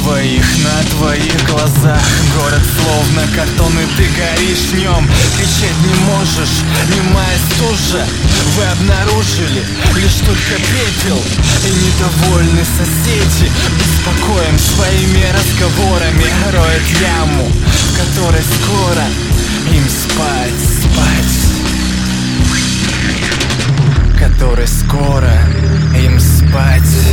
на твоих глазах город словно картон, и ты горишь в нем. Кричать не можешь, немая стужа. Вы обнаружили лишь только пепел, и недовольны соседи беспокоим своими разговорами роют яму, в которой скоро им спать, которой скоро им спать.